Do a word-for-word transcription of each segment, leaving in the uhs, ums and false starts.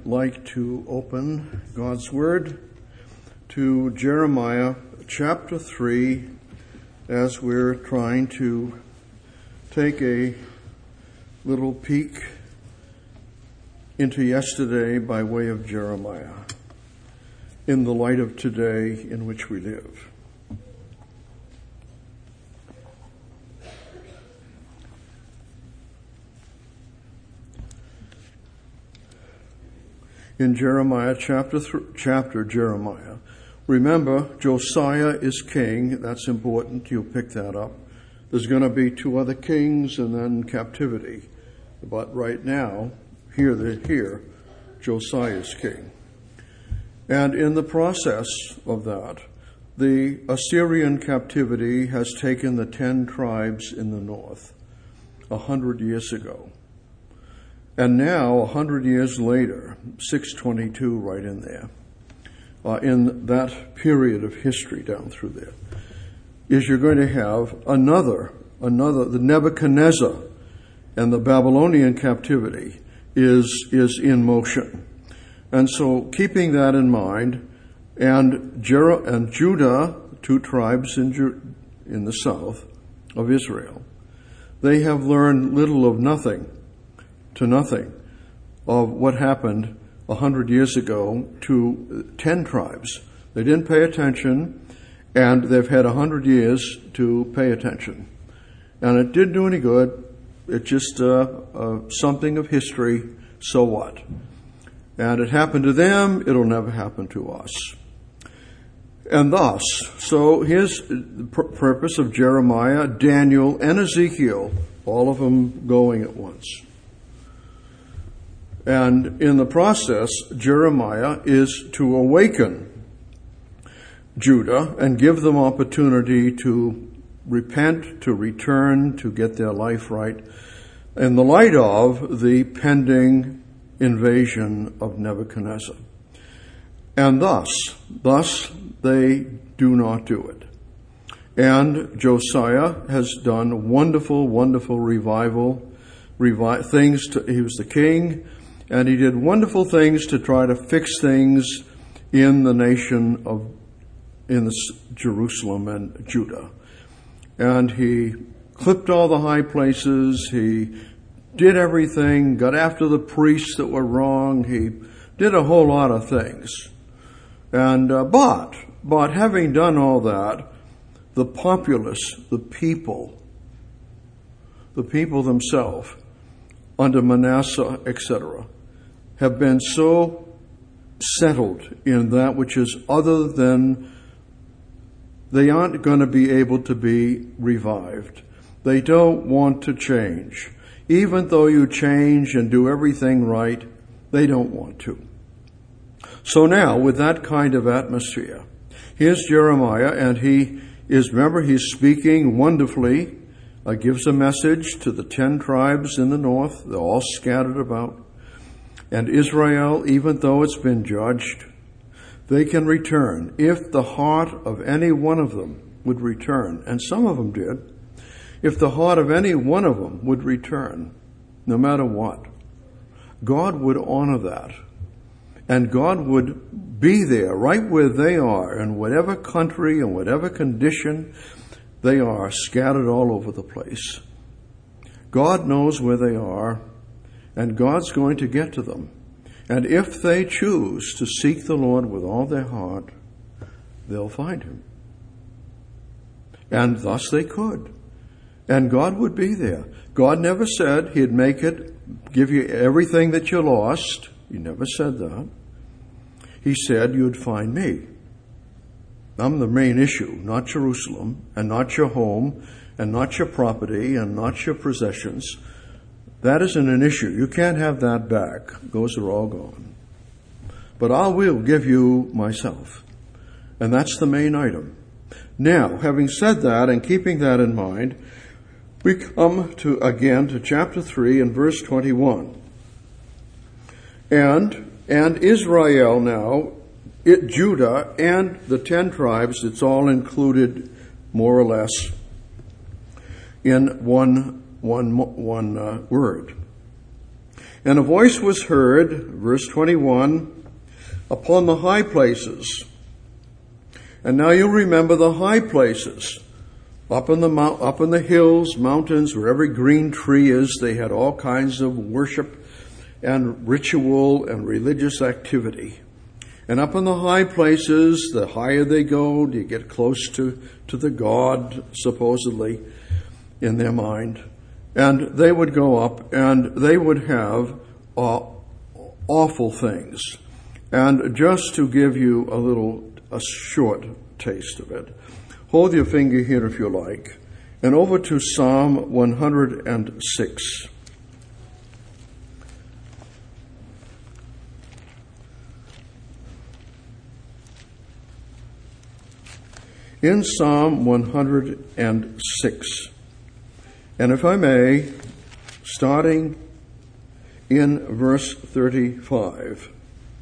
like to open God's Word to Jeremiah chapter three as we're trying to take a little peek into yesterday by way of Jeremiah in the light of today in which we live. In Jeremiah chapter th- chapter Jeremiah, remember Josiah is king. That's important. You'll pick that up. There's going to be two other kings and then captivity. But right now, here they're here, Josiah is king. And in the process of that, the Assyrian captivity has taken the ten tribes in the north a hundred years ago. And now, a hundred years later, six twenty-two right in there, uh, in that period of history down through there, is you're going to have another, another, the Nebuchadnezzar and the Babylonian captivity is, is in motion. And so keeping that in mind, and, Jer- and Judah, two tribes in, Ju- in the south of Israel, they have learned little of nothing to nothing of what happened a hundred years ago to ten tribes. They didn't pay attention, and they've had a hundred years to pay attention. And it didn't do any good. It's just uh, uh, something of history, so what? And it happened to them, it'll never happen to us. And thus, so here's the pur- purpose of Jeremiah, Daniel, and Ezekiel, all of them going at once. And in the process, Jeremiah is to awaken Judah and give them opportunity to repent, to return, to get their life right, in the light of the pending invasion of Nebuchadnezzar. And thus, thus they do not do it. And Josiah has done wonderful, wonderful revival, revi- things to, he was the king, and he did wonderful things to try to fix things in the nation of, in the, Jerusalem and Judah. And he clipped all the high places. He did everything, got after the priests that were wrong. He did a whole lot of things. And, uh, but, but having done all that, the populace, the people, the people themselves, under Manasseh, et cetera, have been so settled in that which is other than, they aren't going to be able to be revived. They don't want to change. Even though you change and do everything right, they don't want to. So now, with that kind of atmosphere, here's Jeremiah, and he is, remember, he's speaking wonderfully, uh, gives a message to the ten tribes in the north. They're all scattered about. And Israel, even though it's been judged, they can return if the heart of any one of them would return. And some of them did. If the heart of any one of them would return, no matter what, God would honor that. And God would be there right where they are, in whatever country and whatever condition they are, scattered all over the place. God knows where they are, and God's going to get to them. And if they choose to seek the Lord with all their heart, they'll find him. And thus they could. And God would be there. God never said he'd make it, give you everything that you lost. He never said that. He said you'd find me. I'm the main issue, not Jerusalem, and not your home, and not your property, and not your possessions. That isn't an issue. You can't have that back. Those are all gone. But I will give you myself. And that's the main item. Now, having said that and keeping that in mind, we come to again to chapter three and verse twenty-one. And and Israel now, it, Judah and the ten tribes, it's all included more or less in one one one uh, word. And a voice was heard, verse twenty-one, upon the high places. And now you remember the high places. Up in the mount, up in the hills, mountains, where every green tree is, they had all kinds of worship and ritual and religious activity. And up in the high places, the higher they go, you get close to, to the god, supposedly, in their mind. And they would go up and they would have uh, awful things. And just to give you a little, a short taste of it, hold your finger here if you like, and over to Psalm one hundred six. In Psalm one hundred six, and if I may, starting in verse thirty-five.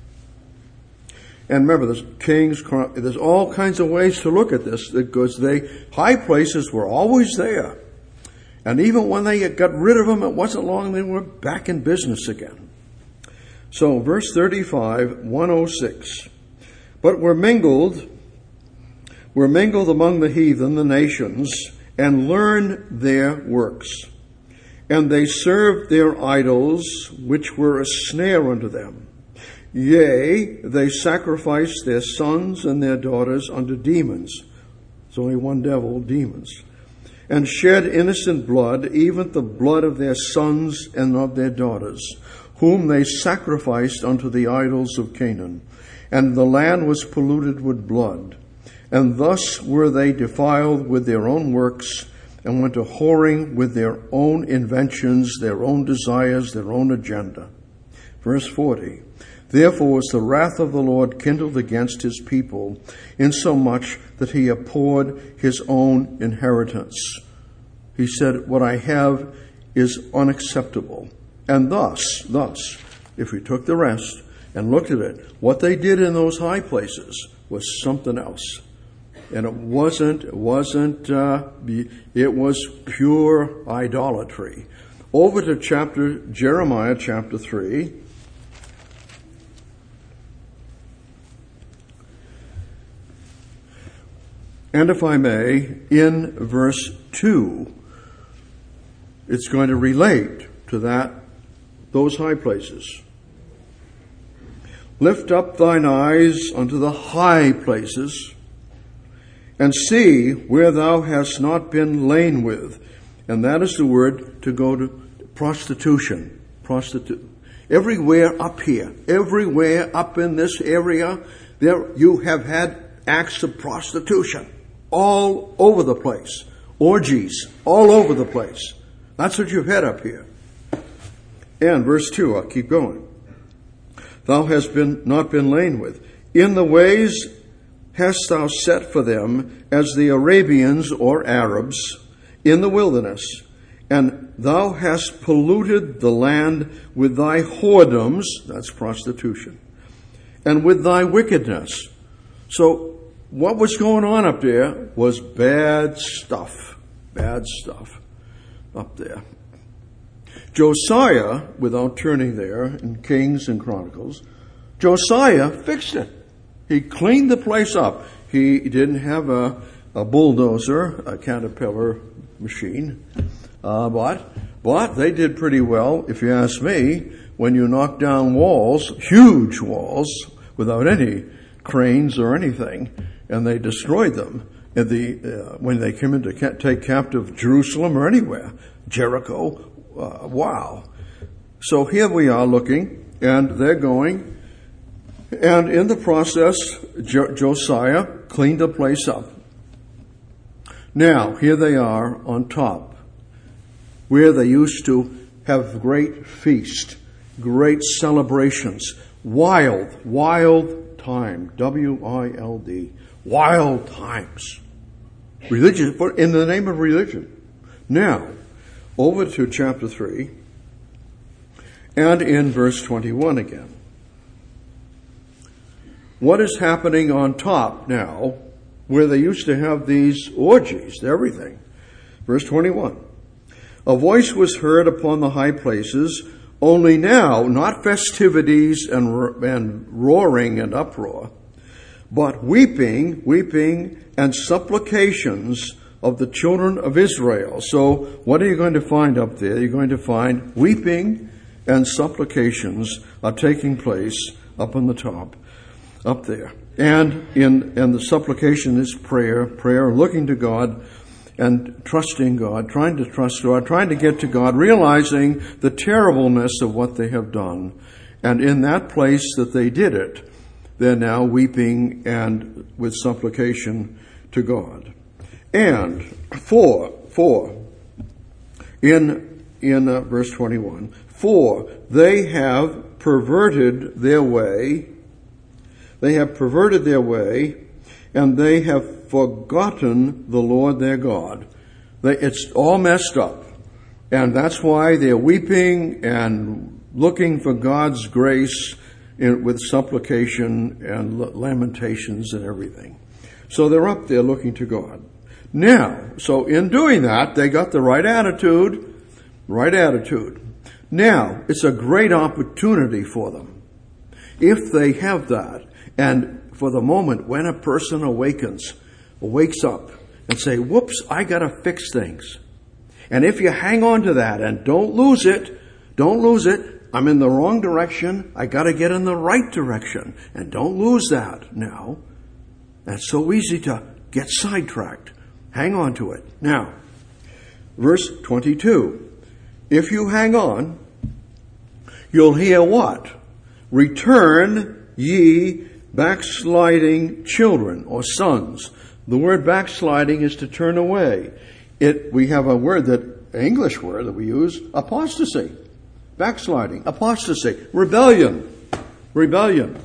And remember, there's kings, there's all kinds of ways to look at this, because they, high places were always there. And even when they got rid of them, it wasn't long they were back in business again. So, verse thirty-five, one oh six. But were mingled, were mingled among the heathen, the nations, and learned their works. And they served their idols, which were a snare unto them. Yea, they sacrificed their sons and their daughters unto demons. There's only one devil, demons. And shed innocent blood, even the blood of their sons and of their daughters, whom they sacrificed unto the idols of Canaan. And the land was polluted with blood. And thus were they defiled with their own works, and went a whoring with their own inventions, their own desires, their own agenda. Verse forty. Therefore was the wrath of the Lord kindled against his people, insomuch that he abhorred his own inheritance. He said, what I have is unacceptable. And thus, thus, if we took the rest and looked at it, what they did in those high places was something else. And it wasn't, it wasn't, uh, it was pure idolatry. Over to chapter, Jeremiah chapter three. And if I may, in verse two, it's going to relate to that, those high places. Lift up thine eyes unto the high places, and see where thou hast not been lain with. And that is the word to go to prostitution. Prostitute. Everywhere up here, everywhere up in this area, there you have had acts of prostitution. All over the place. Orgies. All over the place. That's what you've had up here. And verse two, I'll keep going. Thou hast been not been lain with. In the ways hast thou set for them as the Arabians or Arabs in the wilderness. And thou hast polluted the land with thy whoredoms, that's prostitution, and with thy wickedness. So, what was going on up there was bad stuff. Bad stuff up there. Josiah, without turning there in Kings and Chronicles, Josiah fixed it. He cleaned the place up. He didn't have a, a bulldozer, a caterpillar machine, uh, but, but they did pretty well, if you ask me, when you knock down walls, huge walls, without any cranes or anything, and they destroyed them in the, uh, when they came in to ca- take captive Jerusalem or anywhere, Jericho. Uh, wow. So here we are looking, and they're going, and in the process, Jo- Josiah cleaned the place up. Now, here they are on top, where they used to have great feast, great celebrations, wild, wild time, W I L D. Wild times. Religion, in the name of religion. Now, over to chapter three, and in verse twenty-one again. What is happening on top now, where they used to have these orgies, everything? Verse twenty-one. A voice was heard upon the high places, Only now, not festivities and, and roaring and uproar, but weeping, weeping and supplications of the children of Israel. So what are you going to find up there? You're going to find weeping and supplications are taking place up on the top, up there. And in and the supplication is prayer, prayer, looking to God and trusting God, trying to trust God, trying to get to God, realizing the terribleness of what they have done. And in that place that they did it, they're now weeping and with supplication to God. And four, four, in in uh, verse twenty-one, for they have perverted their way, they have perverted their way, and they have forgotten the Lord their God. They, it's all messed up. And that's why they're weeping and looking for God's grace in, with supplication and lamentations and everything. So they're up there looking to God. Now, so in doing that, they got the right attitude, right attitude. Now, it's a great opportunity for them. If they have that, and for the moment when a person awakens, wakes up and say, whoops, I gotta fix things. And if you hang on to that and don't lose it, don't lose it, I'm in the wrong direction, I gotta get in the right direction. And don't lose that now. That's so easy to get sidetracked. Hang on to it. Now, verse twenty-two. If you hang on, you'll hear what? Return ye backsliding children or sons. The word backsliding is to turn away. It, we have a word that, English word that we use, apostasy. Backsliding, apostasy, rebellion, rebellion.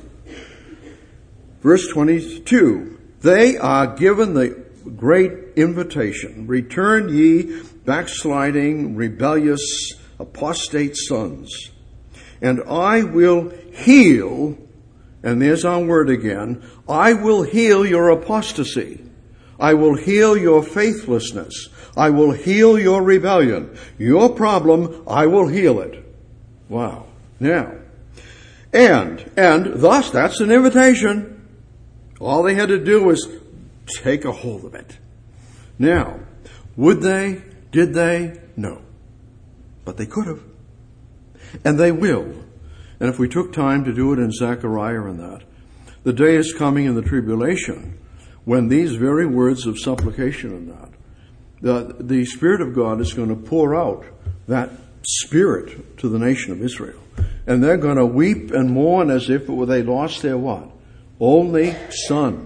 Verse twenty-two. They are given the great invitation. Return ye backsliding, rebellious, apostate sons. And I will heal, and there's our word again, I will heal your apostasy. I will heal your faithlessness. I will heal your rebellion. Your problem, I will heal it. Wow. Now, and, and thus, that's an invitation. All they had to do was take a hold of it. Now, would they? Did they? No. But they could have. And they will. And if we took time to do it in Zechariah and that, the day is coming in the tribulation when these very words of supplication and that, the, the Spirit of God is going to pour out that Spirit to the nation of Israel. And they're going to weep and mourn as if they lost their what? Only son.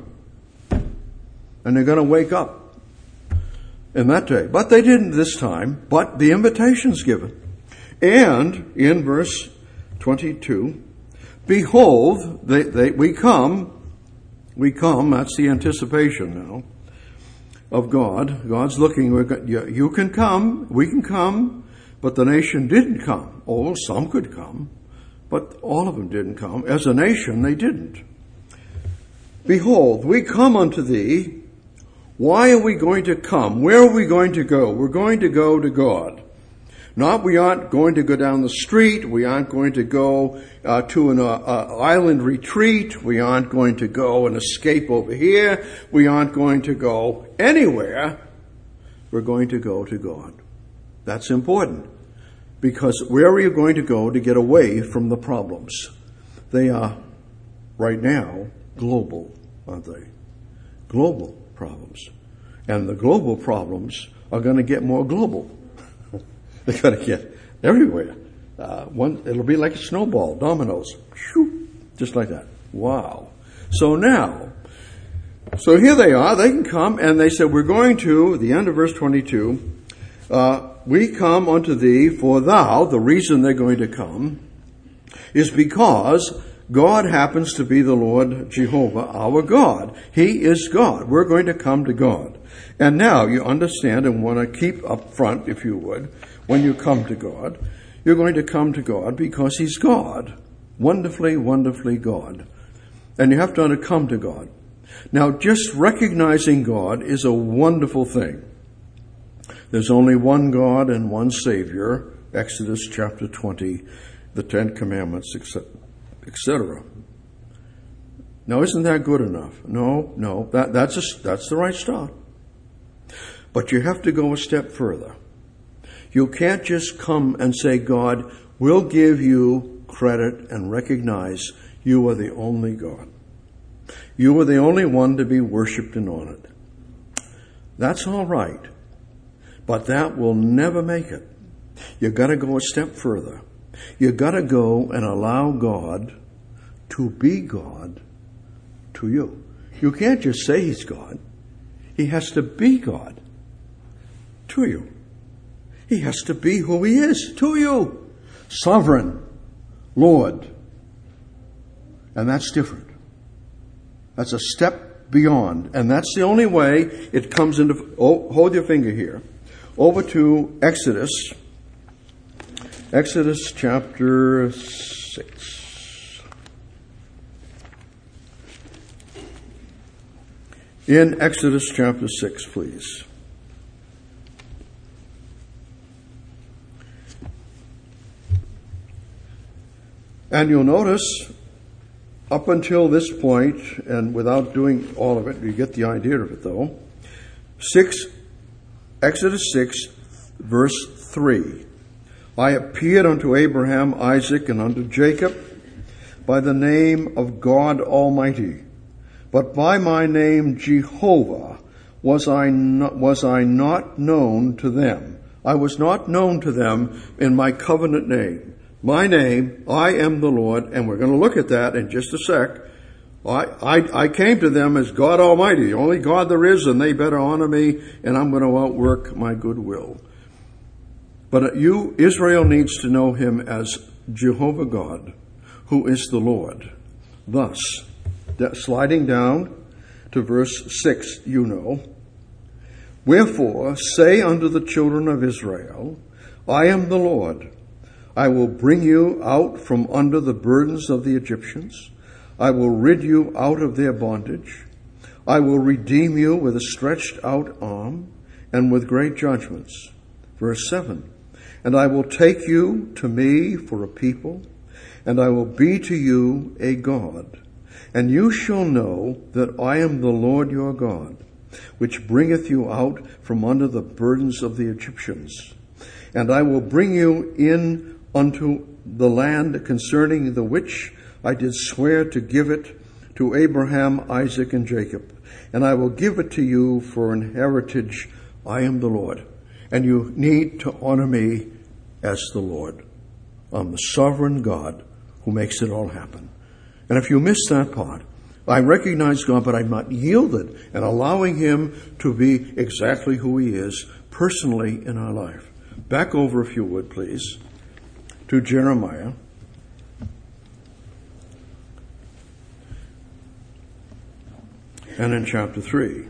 And they're going to wake up in that day. But they didn't this time, but the invitation's given. And in verse twenty-two, behold, they, they, we come, we come, that's the anticipation now of God. God's looking, you, you can come, we can come, but the nation didn't come. Oh, some could come, but all of them didn't come. As a nation, they didn't. Behold, we come unto thee. Why are we going to come? Where are we going to go? We're going to go to God. Not we aren't going to go down the street. We aren't going to go uh, to an uh, uh, island retreat. We aren't going to go and escape over here. We aren't going to go anywhere. We're going to go to God. That's important. Because where are you going to go to get away from the problems? They are, right now, global, aren't they? Global problems. And the global problems are going to get more global. They're going to get everywhere. Uh, one, it'll be like a snowball, dominoes. Shoo, just like that. Wow. So now, so here they are. They can come and they said, we're going to, the end of verse twenty-two, uh, we come unto thee, for thou, the reason they're going to come, is because God happens to be the Lord Jehovah, our God. He is God. We're going to come to God. And now you understand and want to keep up front, if you would, when you come to God, you're going to come to God because He's God. Wonderfully, wonderfully God. And you have to come to God. Now, just recognizing God is a wonderful thing. There's only one God and one Savior, Exodus chapter twenty the Ten Commandments, et cetera. Now, isn't that good enough? No, no, that, that's, a, that's the right start. But you have to go a step further. You can't just come and say, God, we'll give you credit and recognize you are the only God. You are the only one to be worshipped and honored. That's all right, but that will never make it. You've got to go a step further. You've got to go and allow God to be God to you. You can't just say he's God. He has to be God to you. He has to be who he is to you. Sovereign Lord. And that's different. That's a step beyond. And that's the only way it comes into... Oh, hold your finger here. Over to Exodus. Exodus chapter six. In Exodus chapter six, please. And you'll notice, up until this point, and without doing all of it, you get the idea of it though, six, Exodus six, verse three. I appeared unto Abraham, Isaac, and unto Jacob by the name of God Almighty. But by my name Jehovah was I not, was I not known to them. I was not known to them in my covenant name. My name, I am the Lord, and we're going to look at that in just a sec. I, I, I came to them as God Almighty, the only God there is, and they better honor me, and I'm going to outwork my goodwill. But you, Israel, needs to know him as Jehovah God, who is the Lord. Thus, sliding down to verse six, you know, wherefore say unto the children of Israel, I am the Lord. I will bring you out from under the burdens of the Egyptians. I will rid you out of their bondage. I will redeem you with a stretched out arm and with great judgments. Verse seven, and I will take you to me for a people, and I will be to you a God. And you shall know that I am the Lord your God, which bringeth you out from under the burdens of the Egyptians. And I will bring you in unto the land concerning the which I did swear to give it to Abraham, Isaac, and Jacob. And I will give it to you for an heritage. I am the Lord. And you need to honor me as the Lord. I'm the sovereign God who makes it all happen. And if you miss that part, I recognize God, but I'm not yielded and allowing him to be exactly who he is personally in our life. Back over, if you would, please, to Jeremiah. And in chapter three.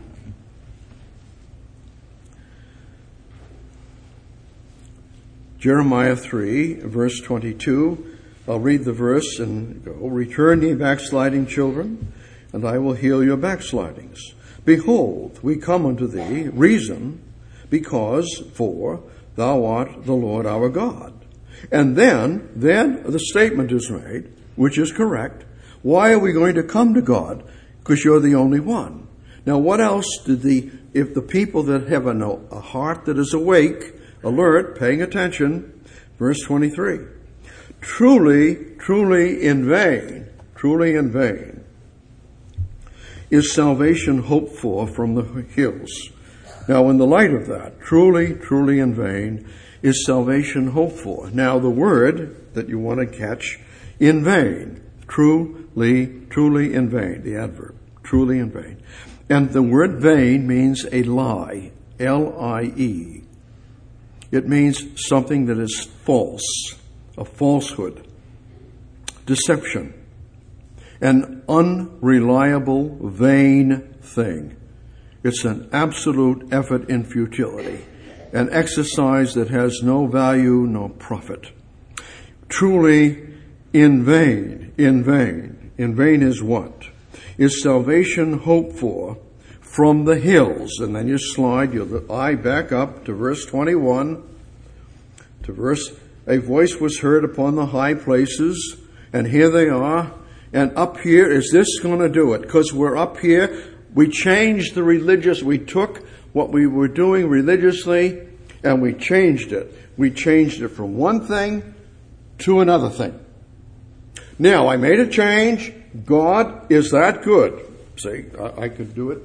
Jeremiah three, verse twenty-two. I'll read the verse and go. Return ye backsliding children, and I will heal your backslidings. Behold, we come unto thee, reason, because, for, thou art the Lord our God. And then, then the statement is made, which is correct. Why are we going to come to God? Because you're the only one. Now, what else did the, if the people that have a, a heart that is awake, alert, paying attention, verse twenty-three. Truly, truly in vain, truly in vain is salvation hoped for from the hills. Now, in the light of that, truly, truly in vain is salvation hoped for. Now, the word that you want to catch, in vain, truly, truly in vain, the adverb, truly in vain. And the word vain means a lie, L I E. It means something that is false, a falsehood, deception, an unreliable, vain thing. It's an absolute effort in futility, an exercise that has no value, no profit. Truly in vain, in vain. In vain is what? Is salvation hoped for from the hills? And then you slide your eye back up to verse twenty-one, to verse a voice was heard upon the high places, and here they are. And up here, is this going to do it? Because we're up here, we changed the religious, we took what we were doing religiously, and we changed it. We changed it from one thing to another thing. Now, I made a change. God is that good. See, I, I could do it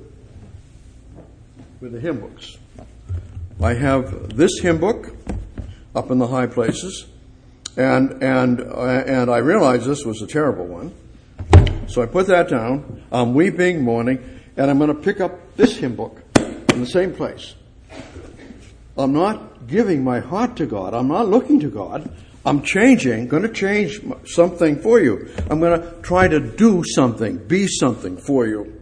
with the hymn books. I have this hymn book up in the high places, and and uh, and I realized this was a terrible one. So I put that down. I'm weeping, mourning, and I'm going to pick up this hymn book in the same place. I'm not giving my heart to God. I'm not looking to God. I'm changing, going to change something for you. I'm going to try to do something, be something for you.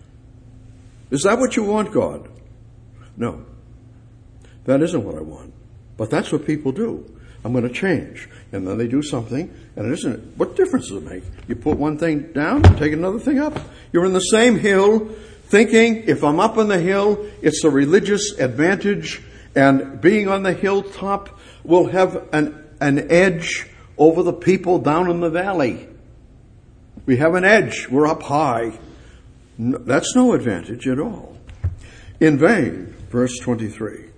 Is that what you want, God? No. That isn't what I want. But that's what people do. I'm going to change. And then they do something, and it isn't. What difference does it make? You put one thing down, take another thing up. You're in the same hill, thinking, if I'm up on the hill, it's a religious advantage, and being on the hilltop will have an an edge over the people down in the valley. We have an edge. We're up high. No, that's no advantage at all. In vain, verse twenty-three.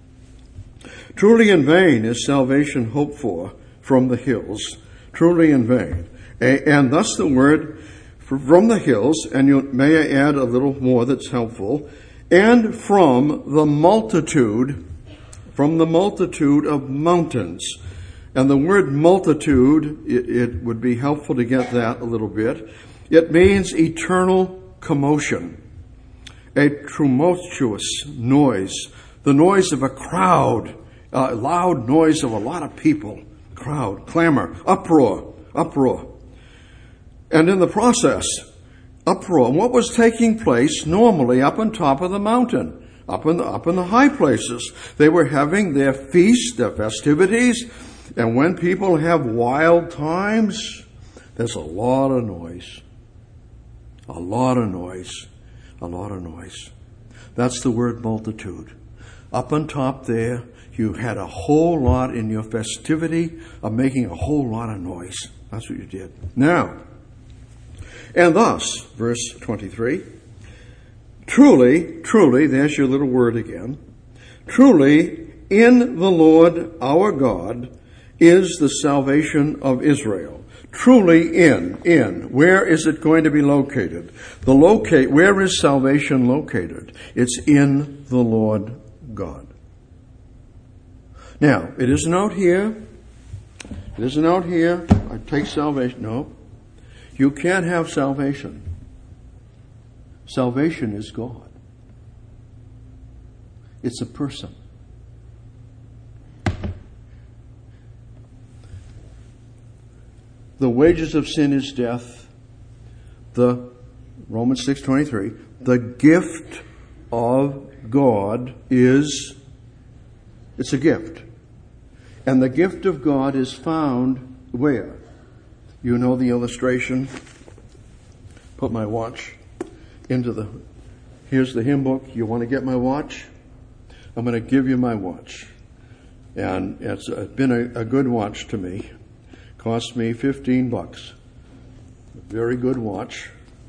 Truly in vain is salvation hoped for from the hills. Truly in vain. And thus the word from the hills, and you may I add a little more that's helpful, and from the multitude, from the multitude of mountains. And the word multitude, it, it would be helpful to get that a little bit. It means eternal commotion, a tumultuous noise, the noise of a crowd, a loud noise of a lot of people, crowd, clamor, uproar, uproar. And in the process, uproar. And what was taking place normally up on top of the mountain, up in the, up in the high places? They were having their feasts, their festivities. And when people have wild times, there's a lot of noise. A lot of noise. A lot of noise. That's the word multitude. Up on top there, you had a whole lot in your festivity of making a whole lot of noise. That's what you did. Now, and thus, verse twenty-three, truly, truly, there's your little word again, truly in the Lord our God is the salvation of Israel. Truly in, in. Where is it going to be located? The locate, where is salvation located? It's in the Lord God. Now, it isn't out here. It isn't out here. I take salvation. No. You can't have salvation. Salvation is God. It's a person. The wages of sin is death. The Romans six twenty-three. The gift of God is, it's a gift. And the gift of God is found where? You know the illustration. Put my watch into the, here's the hymn book. You want to get my watch? I'm going to give you my watch. And it's been a, a good watch to me. Cost me fifteen bucks. A very good watch.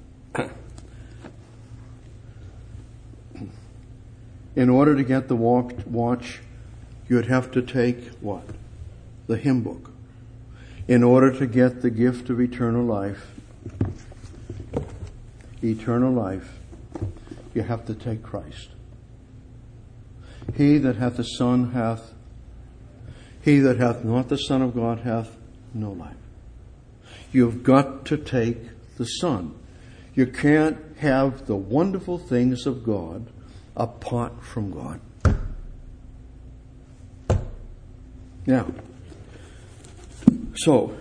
In order to get the watch, you'd have to take what? The hymn book. In order to get the gift of eternal life, eternal life, you have to take Christ. He that hath the Son hath, he that hath not the Son of God hath no life. You've got to take the Son. You can't have the wonderful things of God apart from God. Now, so,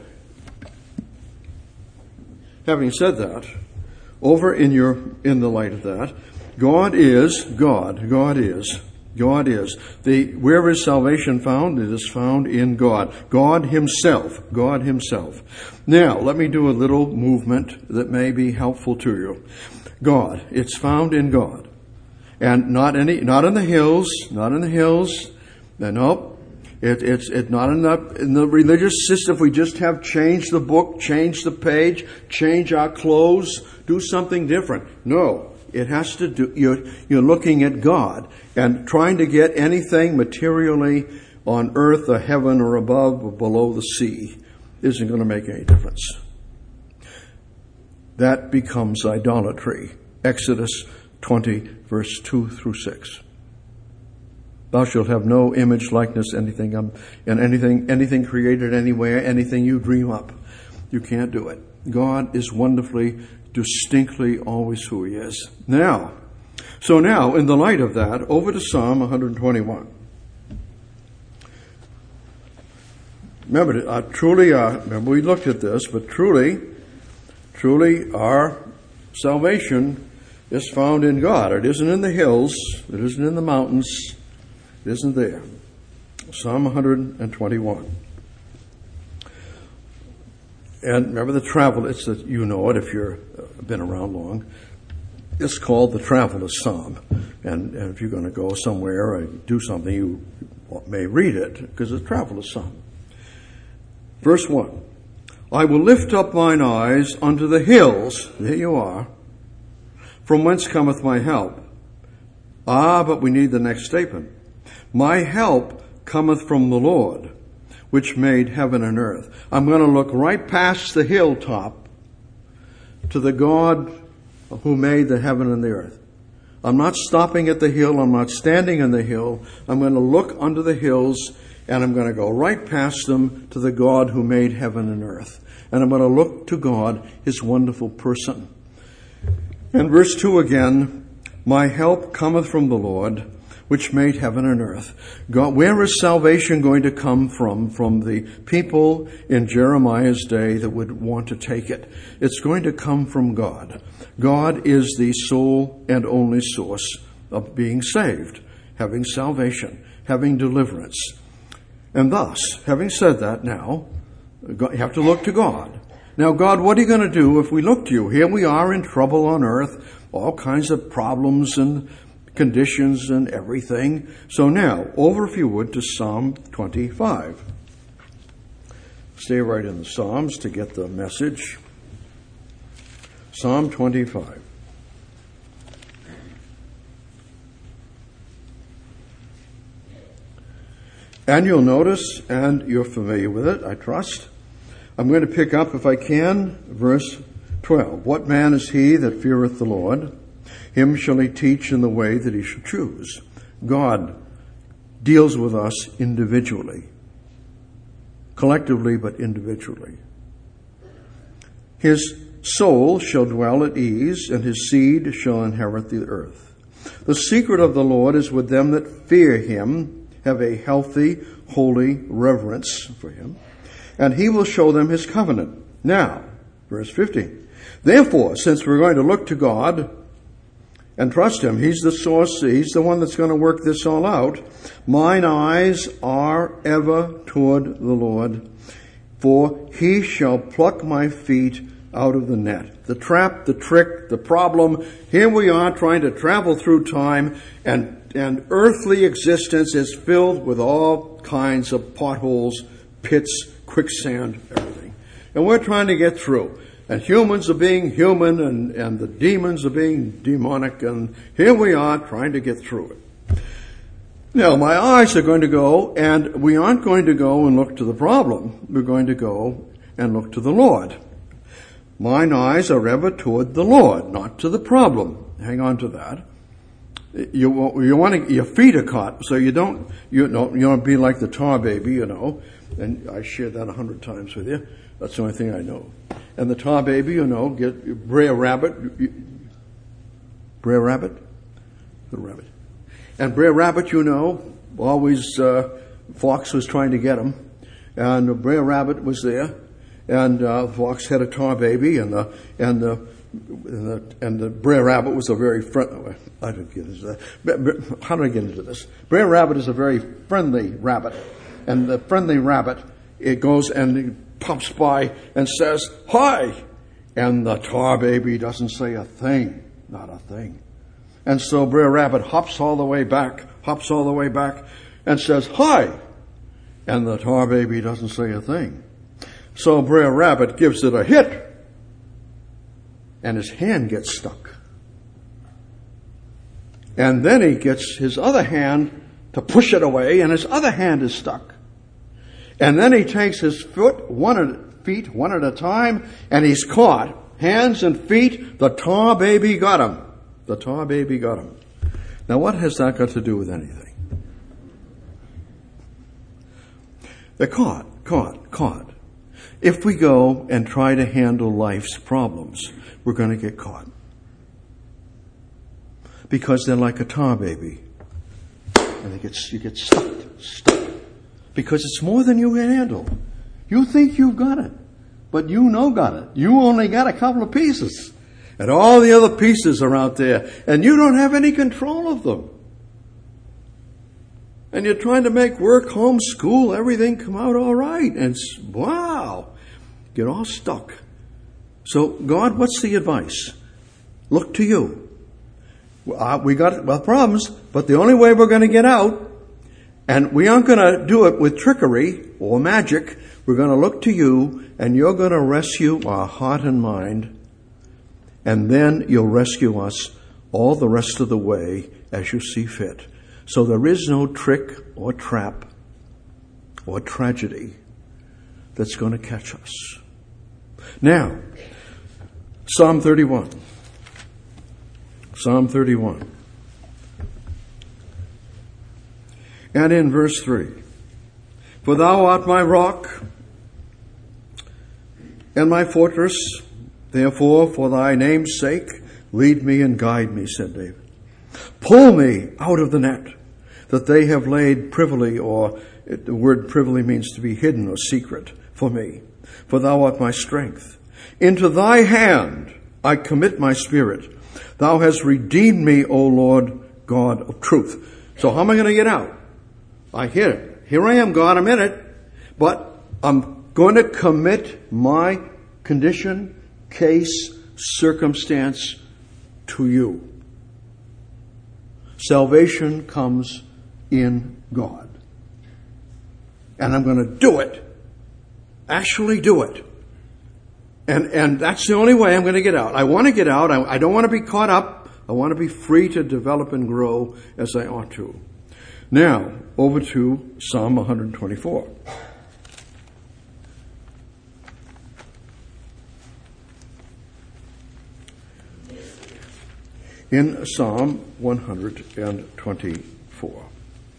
having said that, over in your, in the light of that, God is God. God is. God is. The, where is salvation found? It is found in God. God Himself. God Himself. Now, let me do a little movement that may be helpful to you. God. It's found in God. And not any, not in the hills, not in the hills. No, nope. It, it's it not in the, in the religious system. If we just have changed the book, change the page, change our clothes, do something different. No, it has to do. You're you're looking at God and trying to get anything materially on earth or heaven or above or below the sea isn't going to make any difference. That becomes idolatry. Exodus twenty, verse two through six. Thou shalt have no image, likeness, anything, um, and anything, anything created anywhere, anything you dream up. You can't do it. God is wonderfully, distinctly always who He is. Now, so now, in the light of that, over to Psalm one twenty-one. Remember, uh, truly, uh, remember we looked at this, but truly, truly our salvation is found in God. It isn't in the hills. It isn't in the mountains. It isn't there. Psalm one twenty-one. And remember the travel, it's that you know it if you've been around long. It's called the Traveler's Psalm. And, and if you're going to go somewhere or do something, you may read it because it's the Traveler's Psalm. Verse one. I will lift up mine eyes unto the hills. There you are. From whence cometh my help? Ah, but we need the next statement. My help cometh from the Lord, which made heaven and earth. I'm going to look right past the hilltop to the God who made the heaven and the earth. I'm not stopping at the hill. I'm not standing on the hill. I'm going to look under the hills, and I'm going to go right past them to the God who made heaven and earth. And I'm going to look to God, His wonderful person. And verse two again, my help cometh from the Lord, which made heaven and earth. God, where is salvation going to come from? From the people in Jeremiah's day that would want to take it. It's going to come from God. God is the sole and only source of being saved, having salvation, having deliverance. And thus, having said that now, you have to look to God. Now, God, what are you going to do if we look to you? Here we are in trouble on earth, all kinds of problems and conditions and everything. So now, over if you would to Psalm twenty-five. Stay right in the Psalms to get the message. Psalm twenty-five. And you'll notice, and you're familiar with it, I trust. I'm going to pick up, if I can, verse twelve. What man is he that feareth the Lord? Him shall he teach in the way that he shall choose. God deals with us individually. Collectively, but individually. His soul shall dwell at ease, and his seed shall inherit the earth. The secret of the Lord is with them that fear him, have a healthy, holy reverence for him, and he will show them his covenant. Now, verse fifteen. Therefore, since we're going to look to God and trust him, he's the source, he's the one that's going to work this all out. Mine eyes are ever toward the Lord, for he shall pluck my feet out of the net. The trap, the trick, the problem. Here we are trying to travel through time, and and earthly existence is filled with all kinds of potholes, pits, quicksand, everything. And we're trying to get through. And humans are being human, and, and the demons are being demonic, and here we are trying to get through it. Now, my eyes are going to go, and we aren't going to go and look to the problem. We're going to go and look to the Lord. Mine eyes are ever toward the Lord, not to the problem. Hang on to that. You, you want to, your feet are caught, so you don't, you know, you don't be like the tar baby, you know. And I shared that a hundred times with you. That's the only thing I know. And the tar baby, you know, get Brer Rabbit, Brer Rabbit, little rabbit, and Brer Rabbit, you know, always uh, Fox was trying to get him, and Brer Rabbit was there, and uh, Fox had a tar baby, and the and the and the, and the Brer Rabbit was a very friendly. I didn't get into that. How did I get into this? Brer Rabbit is a very friendly rabbit, and the friendly rabbit, it goes and it pops by and says, "Hi!" And the tar baby doesn't say a thing, not a thing. And so Brer Rabbit hops all the way back, hops all the way back, and says, "Hi!" And the tar baby doesn't say a thing. So Brer Rabbit gives it a hit, and his hand gets stuck. And then he gets his other hand to push it away, and his other hand is stuck. And then he takes his foot, one at, feet, one at a time, and he's caught. Hands and feet, the tar baby got him. The tar baby got him. Now what has that got to do with anything? They're caught, caught, caught. If we go and try to handle life's problems, we're going to get caught. Because they're like a tar baby. And they get, you get stuck, stuck. Because it's more than you can handle. You think you've got it, but you know got it. You only got a couple of pieces. And all the other pieces are out there, and you don't have any control of them. And you're trying to make work, home, school, everything come out all right. And it's, wow, get all stuck. So, God, what's the advice? Look to you. Uh, we got well, problems, but the only way we're going to get out, and we aren't going to do it with trickery or magic, we're going to look to you, and you're going to rescue our heart and mind, and then you'll rescue us all the rest of the way as you see fit. So there is no trick or trap or tragedy that's going to catch us. Now, Psalm thirty-one. Psalm thirty-one. And in verse three, for thou art my rock and my fortress, therefore for thy name's sake lead me and guide me, said David. Pull me out of the net that they have laid privily, or the word privily means to be hidden or secret, for me. For thou art my strength. Into thy hand I commit my spirit. Thou hast redeemed me, O Lord God of truth. So how am I going to get out? I hit it. Here I am, God, I'm in it. But I'm going to commit my condition, case, circumstance to you. Salvation comes in God. And I'm going to do it. Actually do it. And and that's the only way I'm going to get out. I want to get out. I, I don't want to be caught up. I want to be free to develop and grow as I ought to. Now, over to Psalm one twenty-four. In Psalm one twenty-four.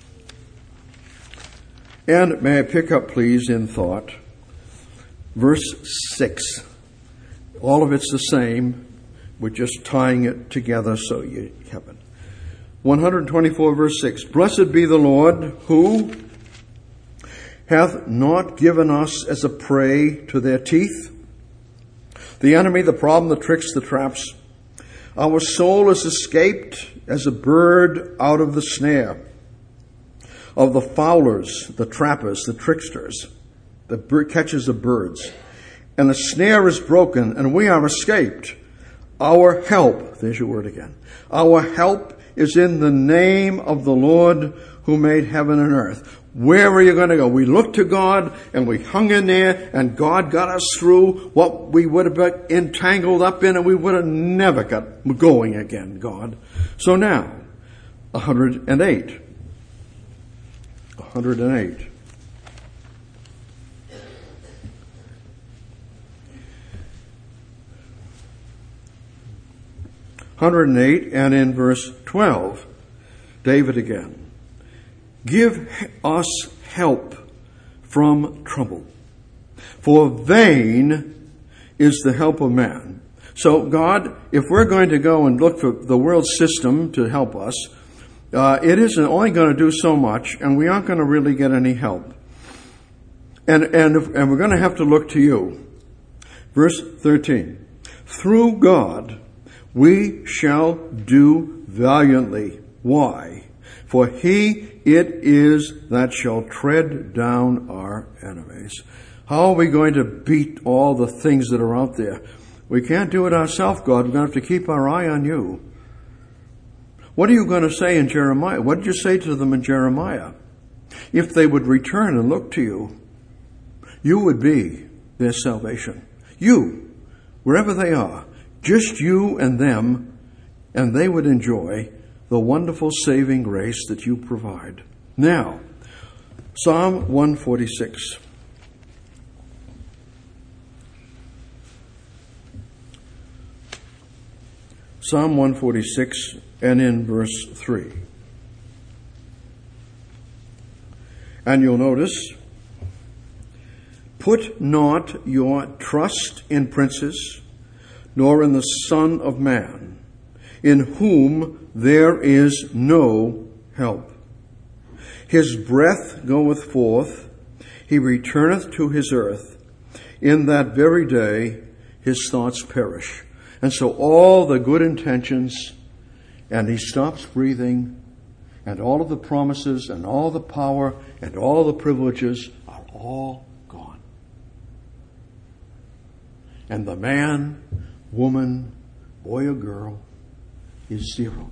And may I pick up, please, in thought, verse six. All of it's the same. We're just tying it together so you have it. one twenty-four, verse six. Blessed be the Lord, who hath not given us as a prey to their teeth. The enemy, the problem, the tricks, the traps. Our soul is escaped as a bird out of the snare of the fowlers, the trappers, the tricksters, the bird catchers of birds. And the snare is broken, and we are escaped. Our help, there's your word again. Our help is in the name of the Lord who made heaven and earth. Where are you going to go? We looked to God, and we hung in there, and God got us through what we would have been entangled up in, and we would have never got going again, God. So now, one hundred eight. one hundred eight. one hundred eight, and in verse twelve, David again. Give us help from trouble, for vain is the help of man. So God, if we're going to go and look for the world system to help us, uh, it isn't only going to do so much, and we aren't going to really get any help. And, and, if, and we're going to have to look to you. Verse thirteen. Through God, we shall do valiantly. Why? For he it is that shall tread down our enemies. How are we going to beat all the things that are out there? We can't do it ourselves, God. We're going to have to keep our eye on you. What are you going to say in Jeremiah? What did you say to them in Jeremiah? If they would return and look to you, you would be their salvation. You, wherever they are, just you and them, and they would enjoy the wonderful saving grace that you provide. Now, Psalm one forty-six. Psalm one forty-six and in verse three. And you'll notice, put not your trust in princes, nor in the Son of Man, in whom there is no help. His breath goeth forth, he returneth to his earth. In that very day his thoughts perish. And so all the good intentions, and he stops breathing, and all of the promises, and all the power, and all the privileges are all gone. And the man, woman, boy or girl is zero.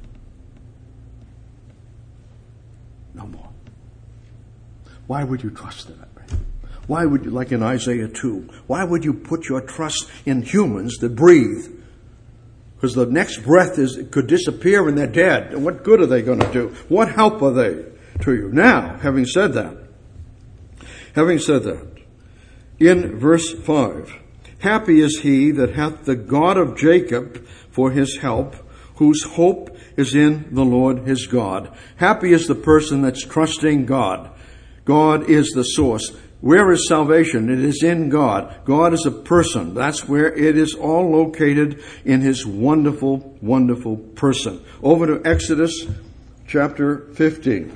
No more. Why would you trust in it? Why would you, like in Isaiah two, why would you put your trust in humans that breathe? Because the next breath is could disappear and they're dead. And what good are they going to do? What help are they to you? Now, having said that, having said that, in verse five, happy is he that hath the God of Jacob for his help, whose hope is in the Lord his God. Happy is the person that's trusting God. God is the source. Where is salvation? It is in God. God is a person. That's where it is all located, in his wonderful, wonderful person. Over to Exodus chapter fifteen.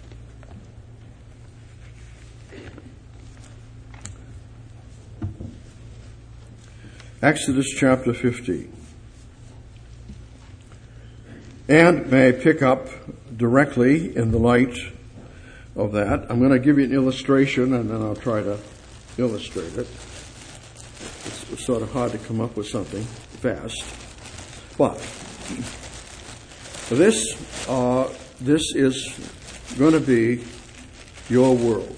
Exodus chapter fifteen. And may I pick up directly in the light of that. I'm going to give you an illustration, and then I'll try to illustrate it. It's sort of hard to come up with something fast. But this, uh, this is going to be your world.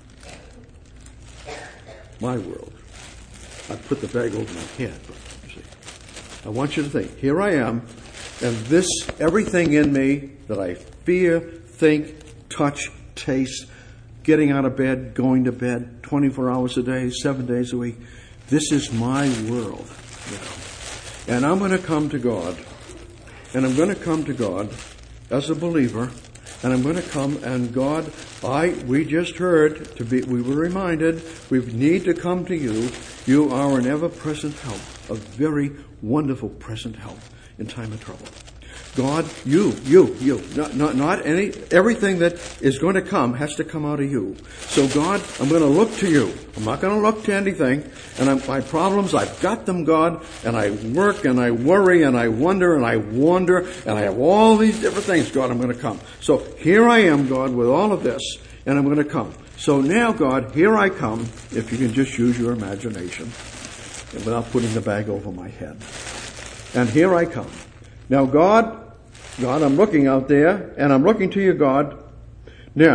My world. I put the bag over my head, but you see. I want you to think, here I am, and this, everything in me that I fear, think, touch, taste, getting out of bed, going to bed, twenty-four hours a day, seven days a week. This is my world. You know. And I'm going to come to God. And I'm going to come to God as a believer. And I'm going to come and God, I, we just heard, to be, we were reminded, we need to come to you. You are an ever-present help, a very wonderful present help in time of trouble. God, you, you, you, not, not, not any, everything that is going to come has to come out of you. So God, I'm going to look to you. I'm not going to look to anything. And I'm, my problems, I've got them, God, and I work and I worry and I wonder and I wander and I have all these different things. God, I'm going to come. So here I am, God, with all of this, and I'm going to come. So now, God, here I come, if you can just use your imagination, without putting the bag over my head. And here I come. Now, God, God, I'm looking out there, and I'm looking to you, God. Now,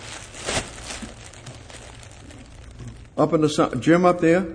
up in the sun, Jim up there,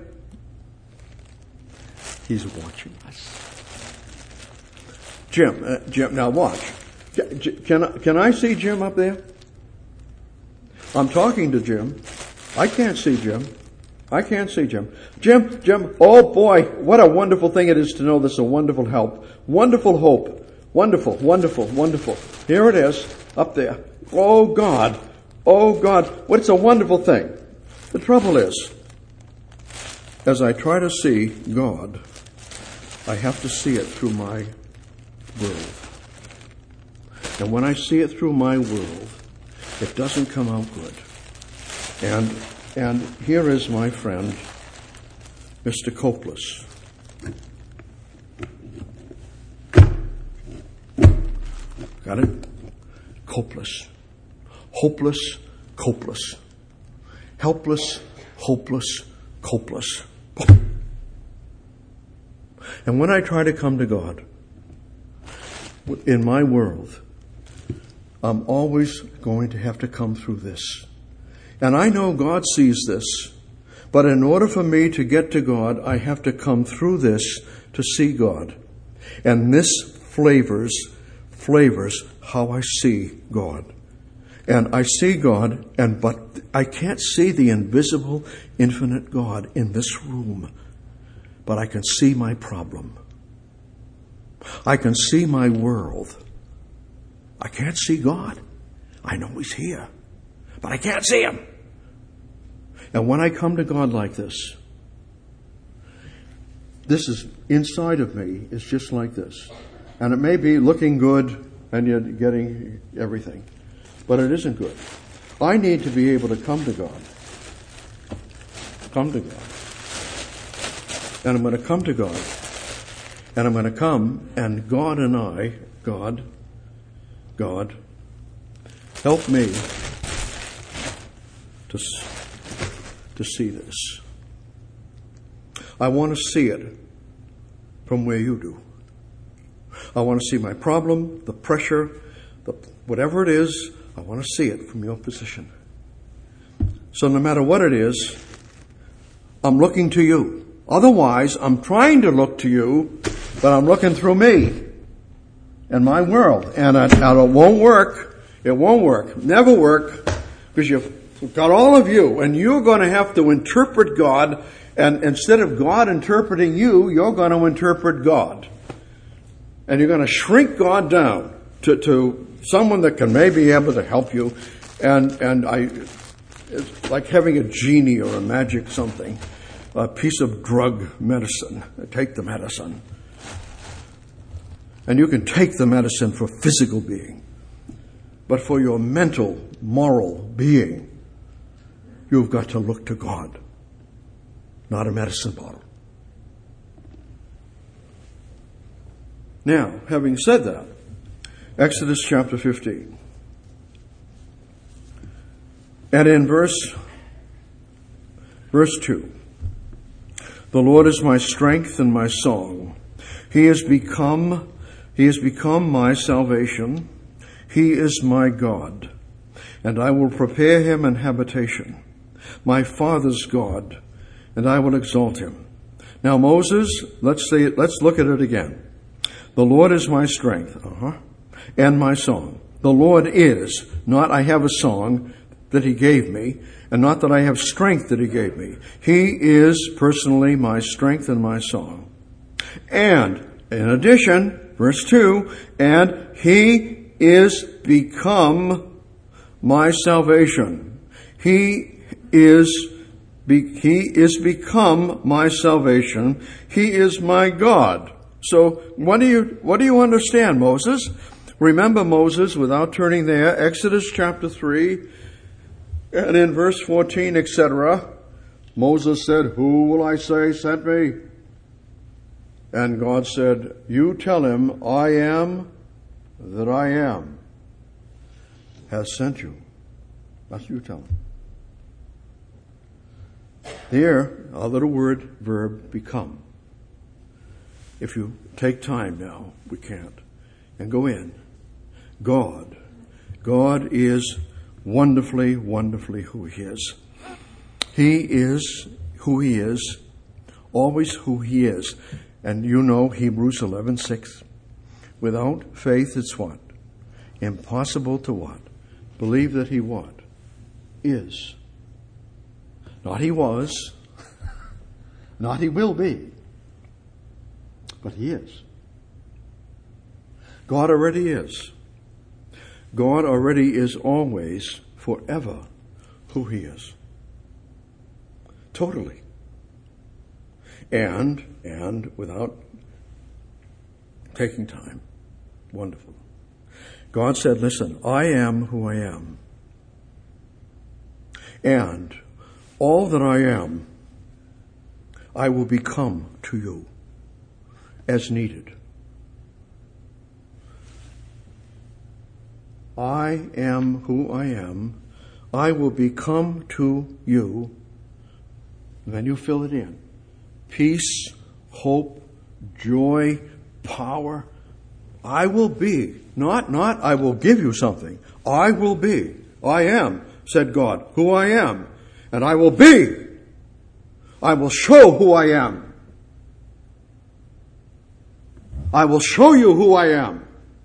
he's watching us. Jim, uh, Jim, now watch. Can I, can I see Jim up there? I'm talking to Jim. I can't see Jim. I can't see Jim. Jim, Jim, oh boy, what a wonderful thing it is to know this, a wonderful help. Wonderful hope. Wonderful, wonderful, wonderful. Here it is, up there. Oh God, oh God, what it's a wonderful thing. The trouble is, as I try to see God, I have to see it through my world. And when I see it through my world, it doesn't come out good. And and here is my friend, Mister Copless. Got it? Copless. Hopeless, copeless. Helpless, hopeless, copeless. And when I try to come to God, in my world, I'm always going to have to come through this. And I know God sees this, but in order for me to get to God, I have to come through this to see God. And this flavors, flavors how I see God. And I see God, and but I can't see the invisible, infinite God in this room. But I can see my problem. I can see my world. I can't see God. I know He's here, but I can't see Him. And when I come to God like this, this is inside of me. It's just like this. And it may be looking good and you're getting everything, but it isn't good. I need to be able to come to God. Come to God. And I'm going to come to God. And I'm going to come, and God and I, God, God, help me to, to see this. I want to see it from where you do. I want to see my problem, the pressure, the, whatever it is, I want to see it from your position. So no matter what it is, I'm looking to you. Otherwise, I'm trying to look to you, but I'm looking through me and my world. And it, and it won't work. It won't work. Never work. Because you've got all of you, and you're going to have to interpret God. And instead of God interpreting you, you're going to interpret God. And you're going to shrink God down to, to someone that can maybe be able to help you. And, and I, it's like having a genie or a magic something. A piece of drug medicine. Take the medicine. And you can take the medicine for physical being. But for your mental, moral being, you've got to look to God. Not a medicine bottle. Now, having said that, Exodus chapter fifteen. And in verse, verse two. The Lord is my strength and my song. He has become, He has become my salvation. He is my God. And I will prepare Him an habitation. My father's God. And I will exalt Him. Now Moses, let's say it, let's look at it again. The Lord is my strength, uh-huh, and my song. The Lord is, not I have a song that He gave me, and not that I have strength that He gave me. He is personally my strength and my song. And, in addition, verse two, and He is become my salvation. He is, be, He is become my salvation. He is my God. So, what do you, what do you understand, Moses? Remember Moses, without turning there, Exodus chapter three, and in verse fourteen, et cetera, Moses said, who will I say sent me? And God said, you tell him, I am that I am has sent you. That's what you tell him. Here, a little word, verb, become. If you take time now, we can't, and go in. God. God is wonderfully, wonderfully who He is. He is who He is, always who He is. And you know Hebrews eleven six. Without faith, it's what? Impossible to what? Believe that He what? Is. Not He was. Not He will be. But He is. God already is. God already is always, forever, who He is. Totally. And, and without taking time. Wonderful. God said, listen, I am who I am. And all that I am, I will become to you as needed. I am who I am. I will become to you. And then you fill it in. Peace, hope, joy, power, I will be. Not, not, I will give you something. I will be. I am, said God, who I am. And I will be. I will show who I am. I will show you who I am.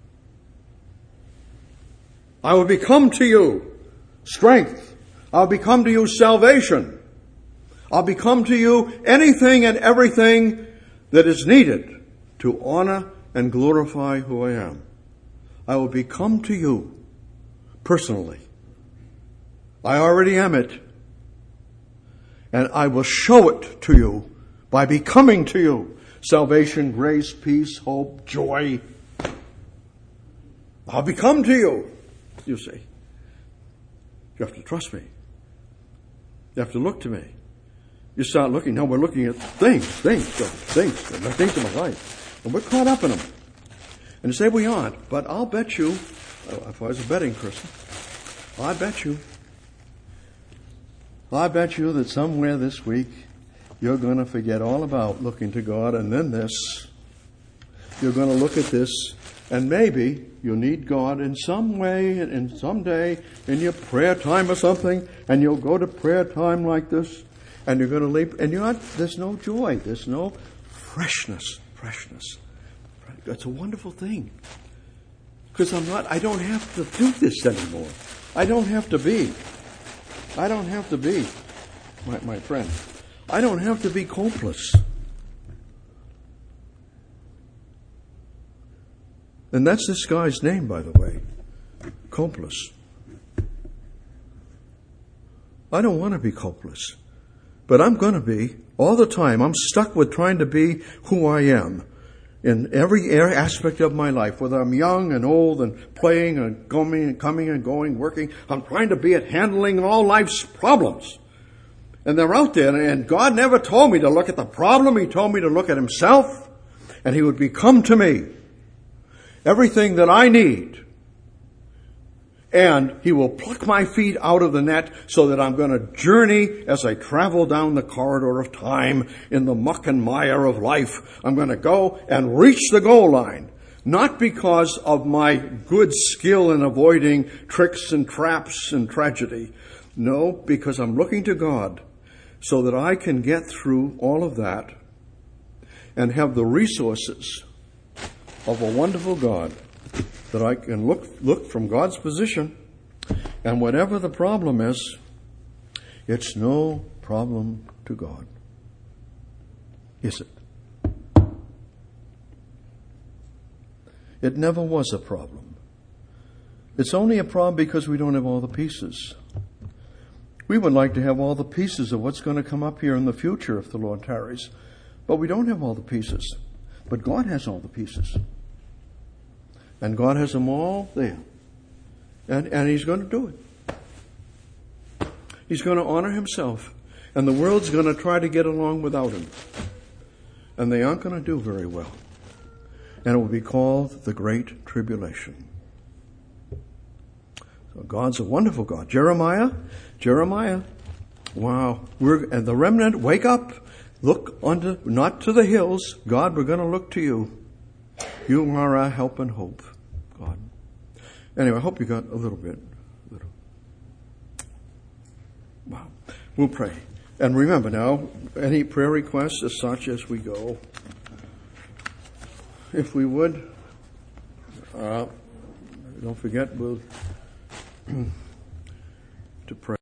I will become to you strength. I'll become to you salvation. I'll become to you anything and everything that is needed to honor and glorify who I am. I will become to you personally. I already am it. And I will show it to you by becoming to you salvation, grace, peace, hope, joy. I'll become to you, you see. You have to trust me. You have to look to me. You start looking. Now we're looking at things, things, things, things in my life. And we're caught up in them. And you say we aren't. But I'll bet you, if I was a betting person, I bet you, I bet you that somewhere this week you're going to forget all about looking to God, and then this. You're going to look at this, and maybe you'll need God in some way, in some day, in your prayer time or something, and you'll go to prayer time like this, and you're going to leap, and you're not, there's no joy, there's no freshness, freshness. That's a wonderful thing. Because I'm not, I don't have to do this anymore. I don't have to be. I don't have to be, my, my friend. I don't have to be hopeless. And that's this guy's name, by the way. Hopeless. I don't want to be hopeless. But I'm going to be all the time. I'm stuck with trying to be who I am in every aspect of my life, whether I'm young and old and playing and coming and coming and going, working. I'm trying to be at handling all life's problems. And they're out there, and God never told me to look at the problem. He told me to look at himself, and he would become to me everything that I need. And he will pluck my feet out of the net so that I'm going to journey as I travel down the corridor of time in the muck and mire of life. I'm going to go and reach the goal line, not because of my good skill in avoiding tricks and traps and tragedy. No, because I'm looking to God so that I can get through all of that and have the resources of a wonderful God, that I can look look from God's position, and whatever the problem is, it's no problem to God. Is it? It never was a problem. It's only a problem because we don't have all the pieces. We would like to have all the pieces of what's going to come up here in the future if the Lord tarries, but we don't have all the pieces. But God has all the pieces. And God has them all there. And, and he's going to do it. He's going to honor himself. And the world's going to try to get along without him. And they aren't going to do very well. And it will be called the Great Tribulation. So God's a wonderful God. Jeremiah, Jeremiah, wow. We're, and the remnant, wake up. Look unto, not to the hills. God, we're going to look to you. You are our help and hope, God. Anyway, I hope you got a little bit. A little. Wow. We'll pray. And remember now, any prayer requests as such as we go, if we would, uh, don't forget we'll to pray.